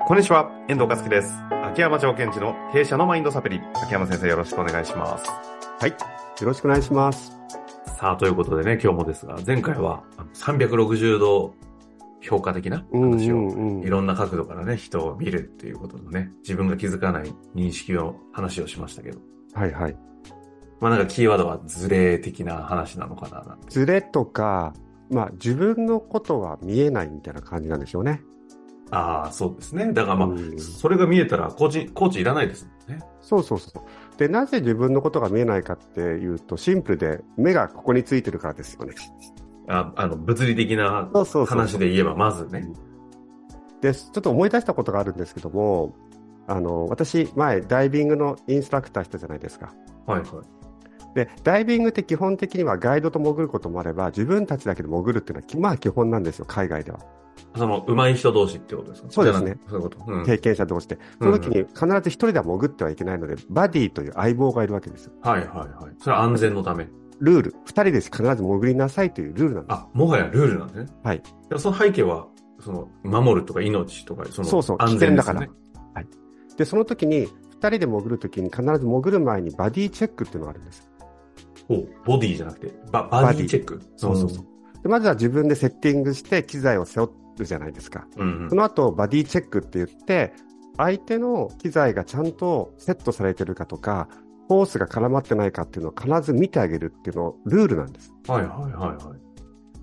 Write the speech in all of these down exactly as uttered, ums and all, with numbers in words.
こんにちは、遠藤和樹です。秋山条件時の弊社のマインドサプリ。秋山先生よろしくお願いします。 はい。よろしくお願いします。 さあ、ということでね、今日もですが、前回はさんびゃくろくじゅうど評価的な話を、うんうんうん、いろんな角度からね、人を見るっていうことのね、自分が気づかない認識の話をしましたけど。 はいはい。 まあなんかキーワードはズレ的な話なのかななんて。 ズレとか、まあ自分のことは見えないみたいな感じなんでしょうね。 ああ、そうですね。だからまあ、うん、それが見えたらコーチ、コーチいらないですもんね。 そうそうそう。で、なぜ自分のことが見えないかっていうと、シンプルで目がここについてるからですよね。 あ, あの、物理的な話で言えば、まずね。 で、ちょっと思い出したことがあるんですけども、あの、私、前、ダイビングのインストラクターしたじゃないですか。 はいはい。 で、ダイビングって基本的にはガイドと潜ることもあれば、自分たちだけで潜るっていうのは、まあ基本なんですよ、海外では。 その、上手い人同士ってことですか？ そうですね。 そういうこと。うん、 経験者同士で。その時に必ず一人では潜ってはいけないので、バディという相棒がいるわけですよ。 はいはいはい。それは安全のため。 ルール。二人で必ず潜りなさいというルールなんです。 あ、もはやルールなんですね。 はい。 その背景は、その、守るとか命とか、その、 そうそう、 安全ですよね。 危険だから。はい。で、その時に、二人で潜る時に必ず潜る前にバディチェックっていうのがあるんです。 お、ボディじゃなくて、バ、バディチェック。 そうそうそう。でまずは自分でセッティングして機材を背負るじゃないですか。 うんうん、 その後、バディチェックって言って、相手の機材がちゃんとセットされてるかとか、ホースが絡まってないかっていうのを必ず見てあげるっていうのルールなんです。 はいはいはいはい。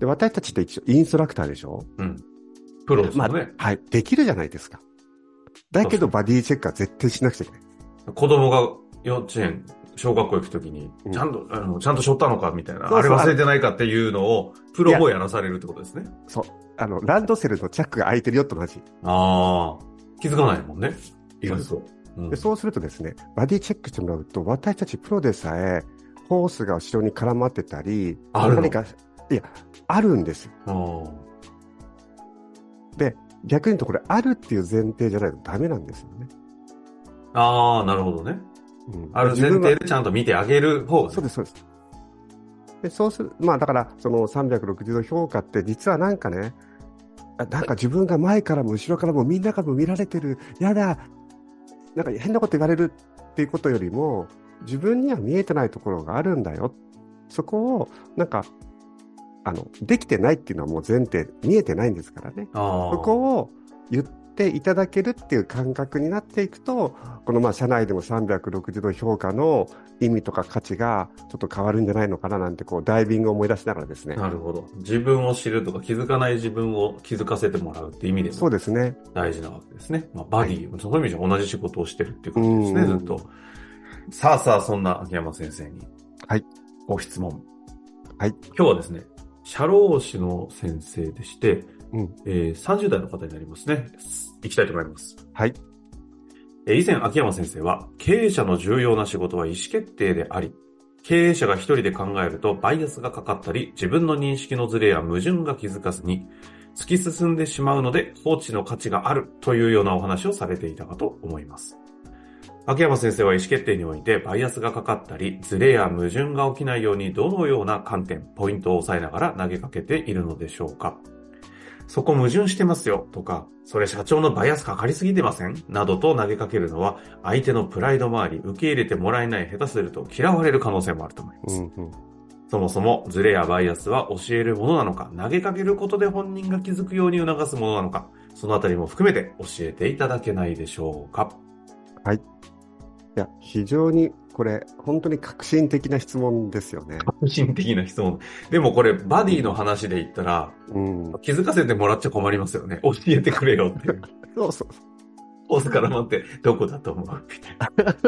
で、私たちって一応インストラクターでしょ？ うん。プロですよね、まあ。はい。できるじゃないですか。だけどバディチェックは絶対しなくちゃいけない。 子供が幼稚園、小学校行くときに、ちゃんと、うん、あの、ちゃんと背負ったのかみたいな、そうそう、あれ忘れてないかっていうのを、プロもやらされるってことですね。 そう。あの、ランドセルのチャックが開いてるよと同じ。 ああ。気づかないもんね。意外と。 うん、でそうするとですね、バディチェックしてもらうと、私たちプロでさえ、ホースが後ろに絡まってたり、 あるの？ 何か、いや、あるんですよ。で、逆に言うとこれ、あるっていう前提じゃないとダメなんですよね。 ああ、なるほどね。うん、ある前提でちゃんと見てあげる方が、ね、 そうです、そうです。で、そうする、まあだから、そのさんびゃくろくじゅうど評価って実はなんかね、なんか自分が前からも後ろからもみんなからも見られてる、やだ、なんか変なこと言われるっていうことよりも、自分には見えてないところがあるんだよ。そこを、なんか、あの、できてないっていうのはもう前提、見えてないんですからね。そこを言っていただけるっていう感覚になっていくと、このまあ社内でもさんびゃくろくじゅうど評価の意味とか価値がちょっと変わるんじゃないのかななんて、こう、ダイビングを思い出しながらですね。 なるほど。自分を知るとか気づかない自分を気づかせてもらうっていう意味でも。 そうですね。 大事なわけですね。まあ、バディ、はい、そういう意味じゃ同じ仕事をしてるっていう感じですね、ずっと。さあさあ、そんな秋山先生に。 はい。 ご質問。 はい。 今日はですね、社労士の先生でして、 うんえー、さんじゅう代の方になりますね。いきたいと思います。 はい。 えー、以前秋山先生は、経営者の重要な仕事は意思決定であり、経営者が一人で考えるとバイアスがかかったり、自分の認識のズレや矛盾が気づかずに、突き進んでしまうので放置の価値があるというようなお話をされていたかと思います。秋山先生は意思決定においてバイアスがかかったり、ズレや矛盾が起きないようにどのような観点、ポイントを押さえながら投げかけているのでしょうか。そこ矛盾してますよとか、それ社長のバイアスかかりすぎてませんなどと投げかけるのは、相手のプライドもあり、受け入れてもらえない、下手すると嫌われる可能性もあると思います。 うんうん、 そもそもズレやバイアスは教えるものなのか、投げかけることで本人が気づくように促すものなのか、そのあたりも含めて教えていただけないでしょうか。 はい。いや、非常にこれ、本当に革新的な質問ですよね。 革新的な質問。でもこれ、バディの話で言ったら、うん、気づかせてもらっちゃ困りますよね。教えてくれよっていう。 そうそう。 ホースから待って、どこだと思うみたいな。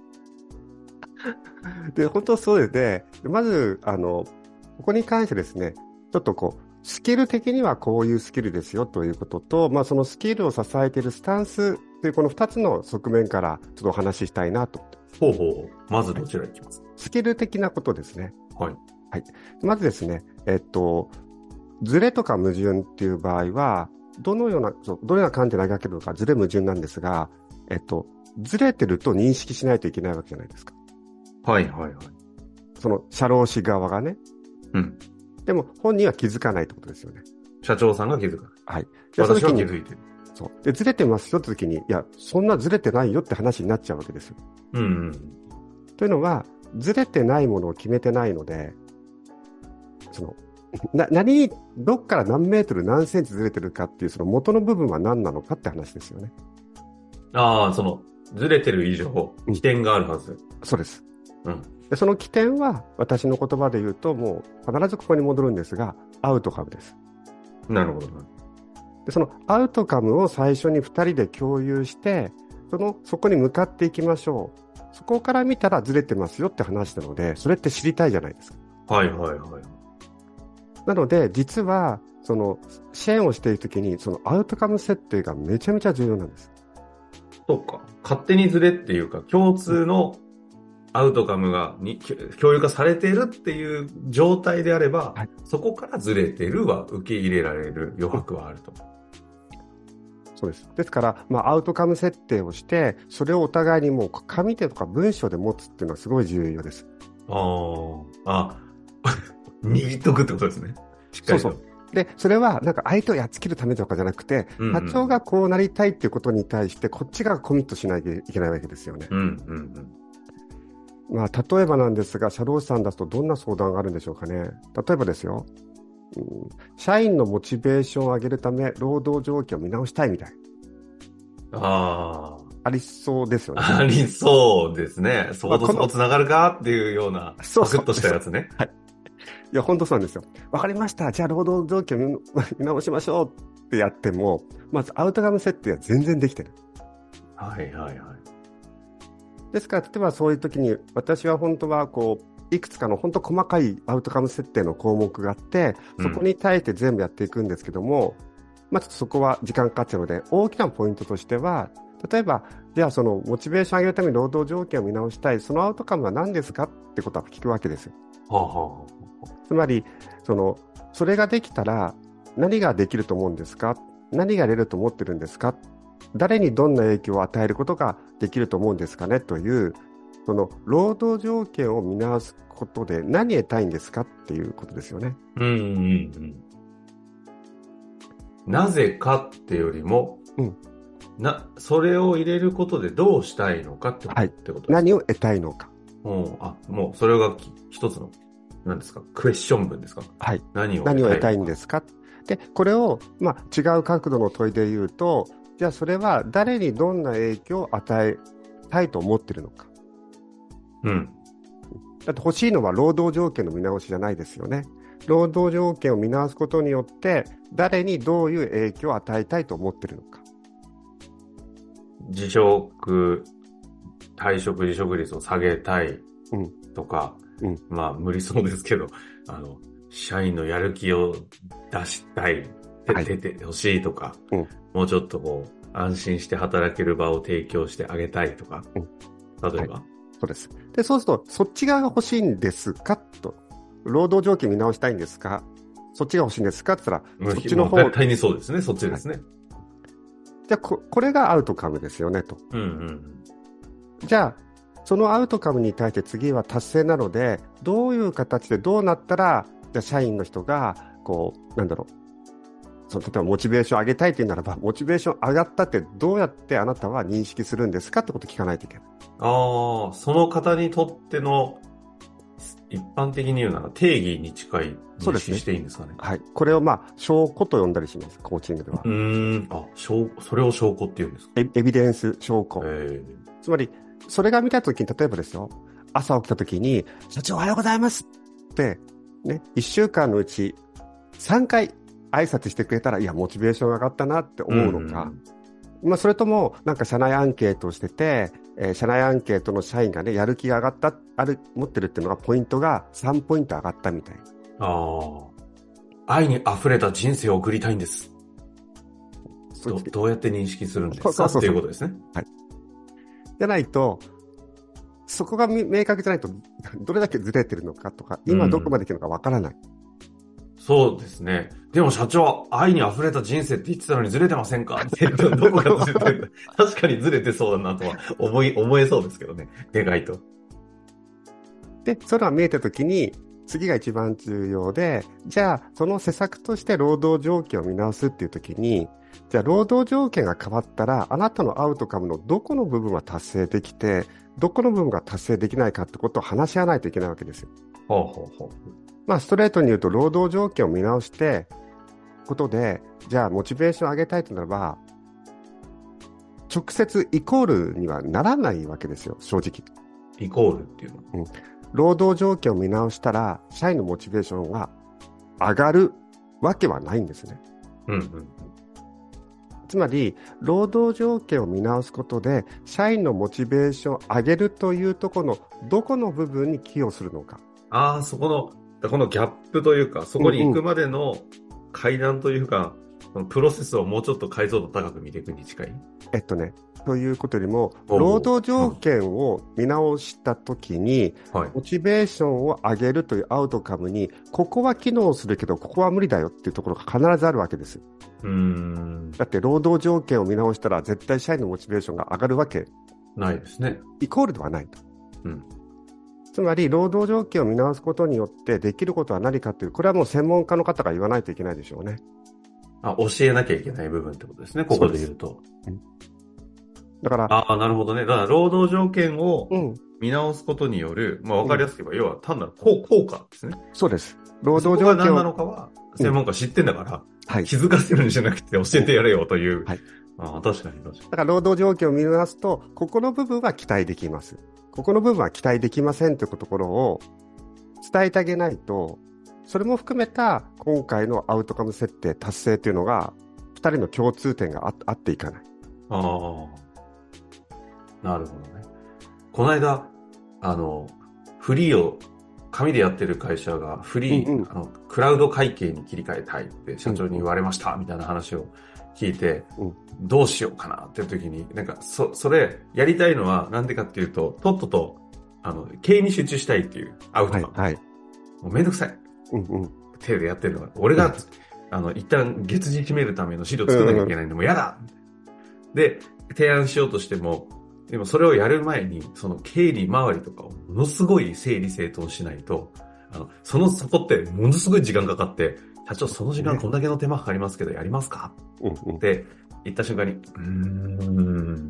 で、本当そうで、まず、あの、ここに関してですね、ちょっとこう、スキル的にはこういうスキルですよということと、まあそのスキルを支えているスタンスというこの二つの側面からちょっとお話ししたいなと思ってます。 ほうほう。まずどちらいきますか？ スキル的なことですね。 はい。 はい。まずですね、えっと、ズレとか矛盾っていう場合は、どのような、どのような観点で投げかけるのか、ズレ矛盾なんですが、えっと、ズレてると認識しないといけないわけじゃないですか。 はいはいはい。 その社労士側がね。 うん。 でも本人は気づかないってことですよね。 社長さんが気づかない。 はい。 私は気づいてる。 そう。で、ずれてますよって時に、いや、そんなずれてないよって話になっちゃうわけですよ。 うんうん。 というのは、ずれてないものを決めてないので、その、な、何、どっから何メートル何センチずれてるかっていうその元の部分は何なのかって話ですよね。 ああ、その、ずれてる以上、起点があるはず。 うん、そうです。 うん。 で、その起点は、私の言葉で言うと、もう必ずここに戻るんですが、アウトカムです。 なるほど。 で、そのアウトカムを最初にふたりで共有して、その、そこに向かっていきましょう。そこから見たらずれてますよって話なので、それって知りたいじゃないですか。 はいはいはい。 なので、実は、その、支援をしているときに、そのアウトカム設定がめちゃめちゃ重要なんです。 そうか。勝手にずれっていうか、共通のアウトカムがに共有化されているっていう状態であれば、はい、そこからずれてるは受け入れられる余白はあると。 そうです。ですから、まあ、アウトカム設定をして、それをお互いにもう紙でとか文章で持つっていうのはすごい重要です。 ああ、あ、握っとくってことですね。しっかりと。そうそう。 で、それはなんか相手をやっつけるためとかじゃなくて、うんうん、社長がこうなりたいっていうことに対して、こっちがコミットしないといけないわけですよね。 うんうんうん。 まあ、例えばなんですが、社労士さんだとどんな相談があるんでしょうかね。例えばですよ。うん、社員のモチベーションを上げるため、労働状況を見直したいみたい。 ああ。 ありそうですよね。 ありそうですね。そことそこつながるかっていうような、パクッとしたやつね。 はい。いや、本当そうなんですよ。わかりました。じゃあ、労働状況を見直しましょうってやっても、まずアウトカム設定は全然できてる。 はいはいはい。 ですから、例えばそういう時に、私は本当はこう、いくつかの本当細かいアウトカム設定の項目があって、そこに対して全部やっていくんですけども、うん、まあちょっとそこは時間かかっちゃうので、大きなポイントとしては、例えば、じゃあそのモチベーション上げるために労働条件を見直したい、そのアウトカムは何ですかってことは聞くわけですよ。 はあはあ、 つまり、その、それができたら何ができると思うんですか？何がやれると思ってるんですか？誰にどんな影響を与えることができると思うんですかねという、その労働条件を見直すことで何得たいんですかっていうことですよね。 うんうんうん。なぜかってよりも、うん、な、それを入れることでどうしたいのかってこと、はい、ってことですか？ 何を得たいのか。 もう、あ、もうそれが一つの、何ですか、クエスチョン文ですか？ はい。 何を何を得たいんですか？で、これを、まあ、違う角度の問いで言うと、じゃあそれは誰にどんな影響を与えたいと思っているのか。 うん。 だって欲しいのは労働条件の見直しじゃないですよね。労働条件を見直すことによって誰にどういう影響を与えたいと思っているのか。 辞職、退職辞職率を下げたいとか、うんうん、まあ無理そうですけど、あの、社員のやる気を出したい、出てほしいとか、はい、うん、もうちょっとこう、安心して働ける場を提供してあげたいとか、うん、例えば、はい、 そうです。で、そうすると、そっち側が欲しいんですかと。労働条件見直したいんですか？そっちが欲しいんですかって言ったら、そっちの方。 絶対にそうですね。そっちですね。はい、 じゃあこ、これがアウトカムですよね、と。 うんうん。 じゃあ、そのアウトカムに対して次は達成なので、どういう形でどうなったら、じゃあ社員の人が、こう、なんだろう。その例えばモチベーション上げたいというならば、モチベーション上がったってどうやってあなたは認識するんですかってことを聞かないといけない。 ああ、その方にとっての一般的に言うなら定義に近い認識していいんですかね。 はい。これをまあ、証拠と呼んだりします。コーチングでは。 うーん。あ、証拠、それを証拠って言うんですか？ エ, エビデンス証拠。つまり、それが見たときに、例えばですよ、朝起きたときに、社長おはようございますって、ね、いっしゅうかんのうちさんかい挨拶してくれたら、いや、モチベーション上がったなって思うのか、まあ、それとも、なんか社内アンケートをしてて、えー、社内アンケートの社員がね、やる気が上がった、ある、持ってるっていうのが、ポイントがさんポイント上がったみたい。 ああ。愛に溢れた人生を送りたいんです。ど, どうやって認識するんですか？そうそうそうっていうことですね。 はい。じゃないと、そこが明確じゃないと、どれだけずれてるのかとか、今どこまでいけるのかわからない、うん。 そうですね。でも社長、愛に溢れた人生って言ってたのにずれてませんかってどこかずれてる。確かにずれてそうだなとは思い、思えそうですけどね。でかいと。 で、それは見えたときに、次が一番重要で、じゃあ、その施策として労働条件を見直すっていうときに、 じゃあ労働条件が変わったら、あなたのアウトカムのどこの部分は達成できて、どこの部分が達成できないかってことを話し合わないといけないわけですよ。 ほうほうほう。 まあ、ストレートに言うと、労働条件を見直してことで、じゃあモチベーションを上げたいとならば、直接イコールにはならないわけですよ、正直。 イコールっていうのは、 うん、労働条件を見直したら社員のモチベーションが上がるわけはないんですね。 うんうんうん、 つまり労働条件を見直すことで社員のモチベーションを上げるというところのどこの部分に寄与するのか。 ああ、そこのこのギャップというか、そこに行くまでの階段というか、うんうん、プロセスをもうちょっと解像度高く見ていくに近い。 えっとねということよりも、労働条件を見直したときに、はい、モチベーションを上げるというアウトカムに、ここは機能するけど、ここは無理だよっていうところが必ずあるわけです。 うーん、 だって、労働条件を見直したら、絶対社員のモチベーションが上がるわけないですね。 イコールではないと。 うん、 つまり、労働条件を見直すことによってできることは何かという、これはもう専門家の方が言わないといけないでしょうね。 あ、教えなきゃいけない部分ってことですね、ここで言うと。 だから、 ああ、なるほどね。だから、労働条件を見直すことによる、うん、まあ、わかりやすく言えば、要は単なる効果ですね。 そうです。労働条件を。そこが何なのかは、専門家知ってんだから、うんはい、気づかせるんじゃなくて教えてやれよという。はい。ああ、確かに確かに。 だから、労働条件を見直すと、ここの部分は期待できます。ここの部分は期待できませんというところを伝えてあげないと、それも含めた今回のアウトカム設定達成というのが、ふたりの共通点が あ, あっていかない。 ああ。なるほどね。この間、あの、フリーを、紙でやってる会社がフリー、うんうん、あの、クラウド会計に切り替えたいって社長に言われました、みたいな話を聞いて、うん、どうしようかなっていう時に、なんか、そ、それ、やりたいのはなんでかっていうと、とっとと、あの、経営に集中したいっていうアウトカム。はい、はい。もうめんどくさい。うんうん。手でやってるのが。俺が、うん、あの、一旦月次決めるための資料作らなきゃいけないんで、もうやだで、提案しようとしても、でもそれをやる前に、その経理周りとかをものすごい整理整頓しないと、あの、その、そこってものすごい時間かかって、社長その時間こんだけの手間かかりますけどやりますか、ね、って言った瞬間に、うーん、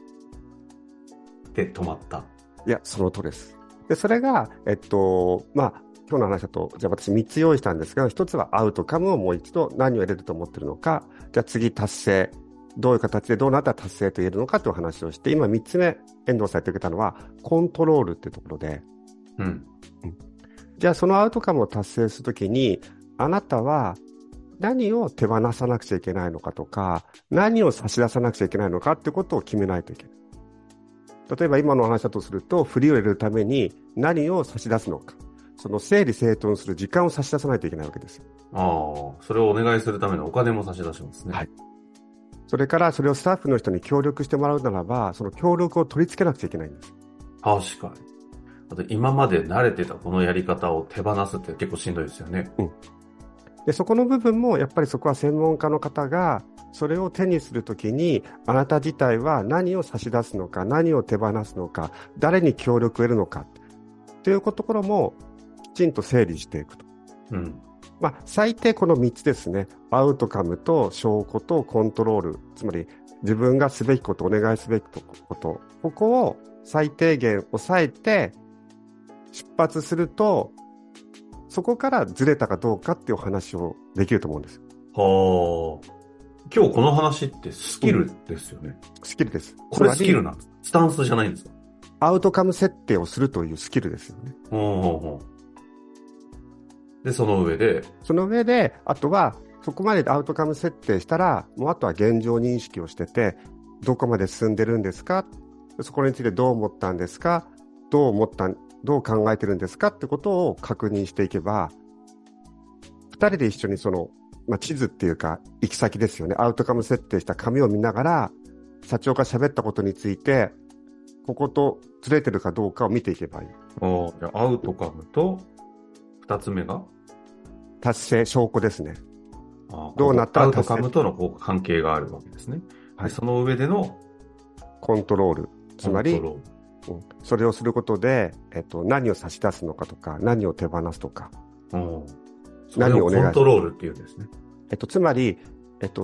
って止まった。 いや、その通りです。で、それが、えっと、まあ、今日の話だと、じゃあ私みっつ用意したんですが、ひとつはアウトカムをもう一度何を入れると思ってるのか、じゃあ次達成。どういう形でどうなったら達成と言えるのかという話をして、今みっつめ、遠藤さん言ってくれたのは、コントロールっていうところで、うんうん、じゃあそのアウトカムを達成するときに、あなたは何を手放さなくちゃいけないのかとか、何を差し出さなくちゃいけないのかってことを決めないといけない。例えば今の話だとすると、振りを入れるために何を差し出すのか。その整理整頓する時間を差し出さないといけないわけですよ。 ああ、それをお願いするためのお金も差し出しますね。はい。 それからそれをスタッフの人に協力してもらうならば、その協力を取り付けなくちゃいけないんです。 確かに。あと今まで慣れてたこのやり方を手放すって結構しんどいですよね。うん。 で、そこの部分もやっぱりそこは専門家の方がそれを手にするときに、あなた自体は何を差し出すのか、何を手放すのか、誰に協力を得るのかというところもきちんと整理していくと。うん。まあ、最低このみっつですね。アウトカムと証拠とコントロール。つまり自分がすべきこと、お願いすべきこと。ここを最低限抑えて出発すると、そこからずれたかどうかっていう話をできると思うんです。 はあ。今日この話ってスキルですよね。 うん、スキルです。 これスキルなんです。スタンスじゃないんですか？ アウトカム設定をするというスキルですよね。ほうほうほう。 で、その上でその上で、あとは、そこまでアウトカム設定したら、もうあとは現状認識をしてて、どこまで進んでるんですか？そこについてどう思ったんですか？どう思った、どう考えてるんですかってことを確認していけば、二人で一緒にその、まあ、地図っていうか、行き先ですよね。アウトカム設定した紙を見ながら、社長が喋ったことについて、こことずれてるかどうかを見ていけばいい。 おじゃあアウトカムと、二つ目が達成、証拠ですね。 あどうなったら達成。アウトカムとの関係があるわけですね。はい、でその上でのコントロール。つまり、うん、それをすることで、えっと、何を差し出すのかとか、何を手放すとか。 うん、何をお願いする。コントロールっていうんですね。 えっと、つまり、えっと、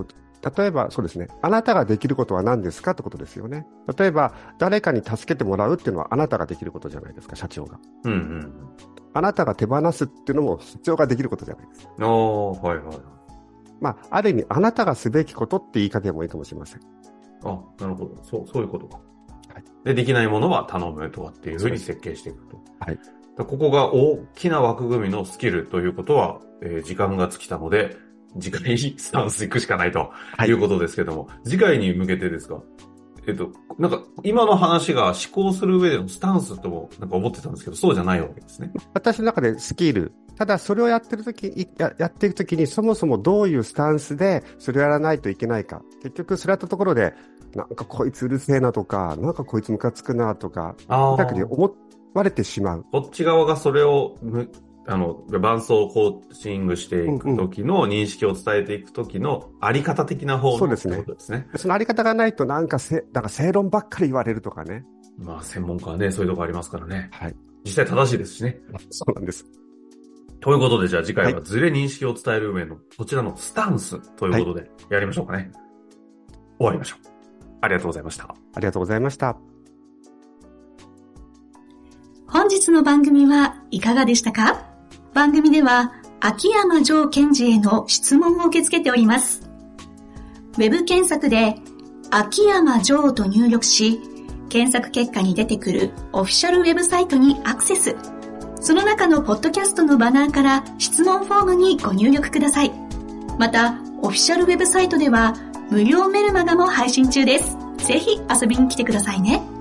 例えばそうですね、あなたができることは何ですかってことですよね。例えば誰かに助けてもらうっていうのはあなたができることじゃないですか、社長が。 うんうん。 あなたが手放すっていうのも社長ができることじゃないですか。 ああ、はいはい。 まあ、ある意味あなたがすべきことって言い方でもいいかもしれません。 あ、なるほど。そう、そういうことか。 はい、 で、できないものは頼むとかっていうふうに設計していくと。 はい。 ここが大きな枠組みのスキルということは、えー、時間が尽きたので、次回にスタンス行くしかないということですけども、はい、次回に向けてですか？えっと、なんか、今の話が思考する上でのスタンスとなんか思ってたんですけど、そうじゃないわけですね。 私の中でスキル。ただ、それをやってるとき、や、やっていくときに、そもそもどういうスタンスで、それをやらないといけないか。結局、それやったところで、なんかこいつうるせえなとか、なんかこいつムカつくなとか、だけで思われてしまう。 こっち側がそれを、あの、伴走コーチングしていくときの認識を伝えていくときのあり方的な方の、 そうですね。 ことですね。 そのあり方がないとなんかせ、なんか正論ばっかり言われるとかね。 まあ専門家はね、そういうとこありますからね。 はい。 実際正しいですしね。 そうなんです。 ということで、じゃあ次回はズレ認識を伝える上のこちらのスタンスということでやりましょうかね。はい、終わりましょう。ありがとうございました。 ありがとうございました。 本日の番組はいかがでしたか？番組では秋山城賢治への質問を受け付けております。ウェブ検索で秋山城と入力し、検索結果に出てくるオフィシャルウェブサイトにアクセス。その中のポッドキャストのバナーから質問フォームにご入力ください。また、オフィシャルウェブサイトでは無料メルマガも配信中です。ぜひ遊びに来てくださいね。